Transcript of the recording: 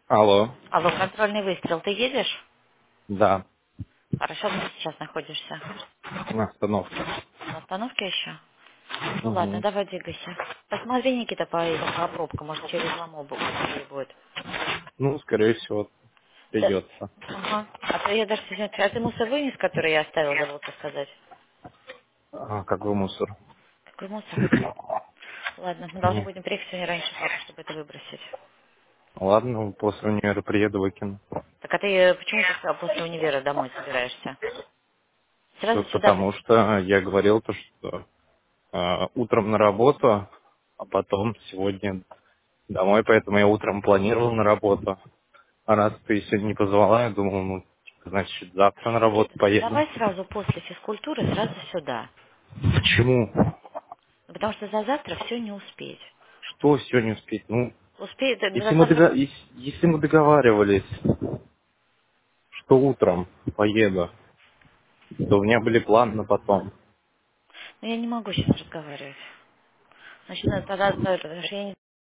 Алло, Алло, контрольный выстрел. Ты едешь? да, Хорошо, где ты сейчас находишься? на остановке. На остановке еще? Ну ладно, Мгм. давай двигайся. Посмотри, Никита, по пробкам, может через Ломобу быстрее будет. Ну, скорее всего, Да. придется. Ага. А то я даже сегодня... А ты мусор вынес, который я оставил, забыл сказать? Какой мусор? Какой мусор? Ладно, мы должны Ну, будем приехать сегодня раньше папы, чтобы это выбросить. ладно, после универа приеду, выкину. Так а ты почему после универа домой собираешься? Сразу сюда Потому что я говорил то, что утром на работу, а потом сегодня домой, поэтому я утром планировал на работу. А раз ты сегодня не позвала, я думал, ну, значит, завтра на работу поеду. Давай сразу после физкультуры сразу сюда. Почему? Ну, потому что за завтра все не успеть. Что сегодня успеть? Ну, Успеет, если за мы, завтра... если мы договаривались, что утром поеду, то у меня были планы на потом. Ну, я не могу сейчас разговаривать. Значит, тогда, потому что я не